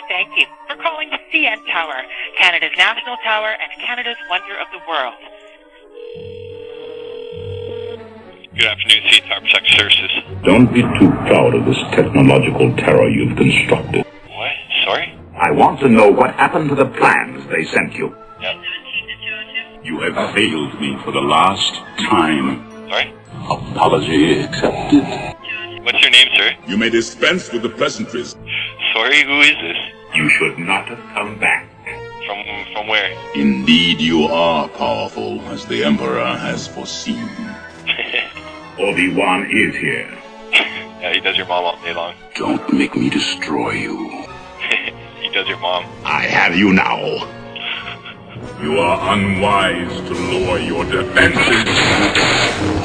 Thank you for calling the CN Tower, Canada's national tower and Canada's wonder of the world. Good afternoon, CN Tower Protection Services. Don't be too proud of this technological terror you've constructed. What? Sorry? I want to know what happened to the plans they sent you. Yep. You have failed me for the last time. Sorry? Apology accepted. What's your name, sir? You may dispense with the pleasantries. Sorry, who is this? You should not have come back. From where? Indeed, you are powerful, as the Emperor has foreseen. Obi-Wan is here. Yeah, he does your mom all day long. Don't make me destroy you. He does your mom. I have you now. You are unwise to lower your defenses.